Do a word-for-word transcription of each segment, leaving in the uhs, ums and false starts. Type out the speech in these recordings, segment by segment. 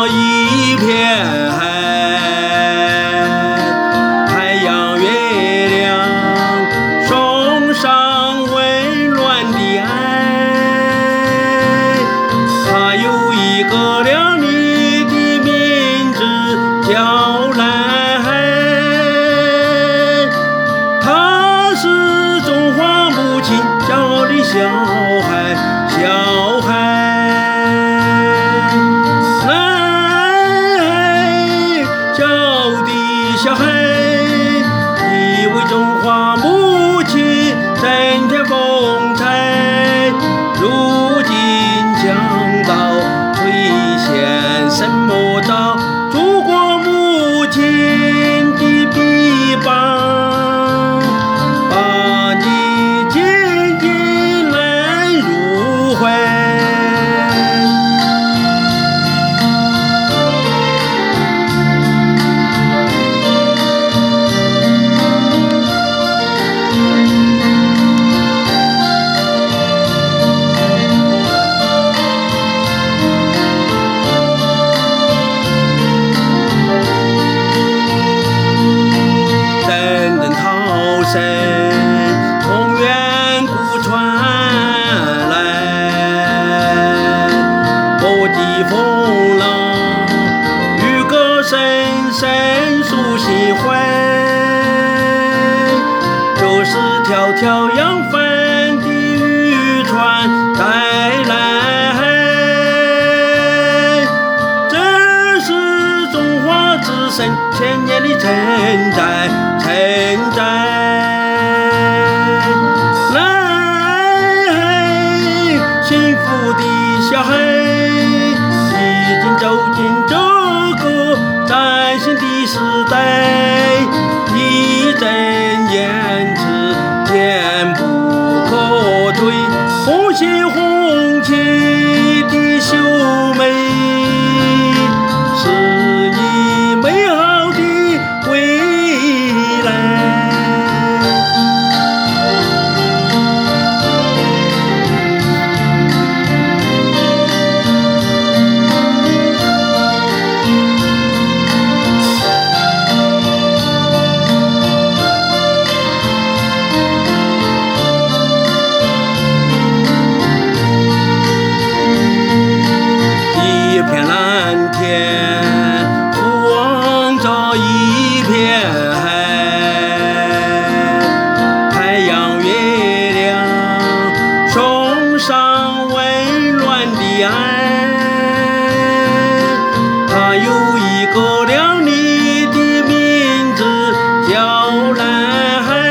一片海，太阳、月亮送上温暖的爱。它有一个亮丽的名字叫蓝海，它是中华母亲骄傲的小孩，小孩。小孩，你为中华母亲增添风采，如今讲到兑现什么到祖国母亲的臂膀，把你紧紧揽入怀。从远古传来，波的风浪与歌声深入心怀，这是迢迢扬帆的渔船带来，这是中华之声千年的承载，承载。小孩已经走进这个崭新的时代，一阵言辞坚不可摧，红心红旗的秀美，是你美好的未来。一片蓝天俯望着一片海，太阳、月亮送上温暖的爱。它有一个亮丽的名字叫蓝海，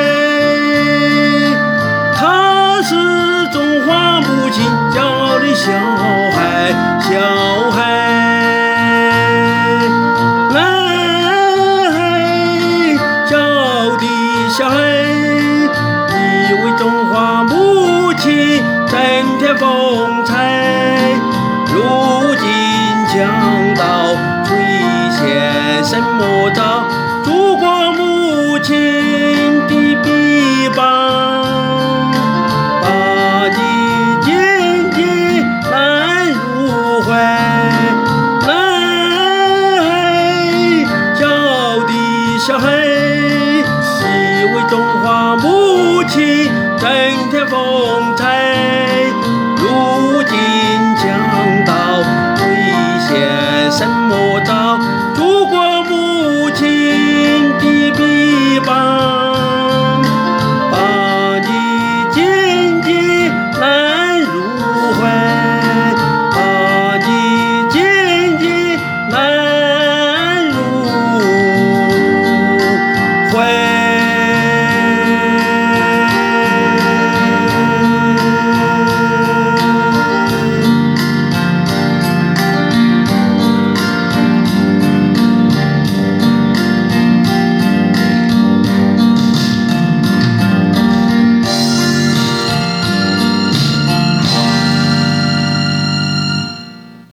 它是中华母亲骄傲的小孩，小孩。蓝海，骄傲的小孩，你为中华母亲增添风采，如今讲到兑现什么到祖国母亲的臂膀，把你紧紧揽入怀。蓝海，骄傲的小孩，你为中华母亲增添风采。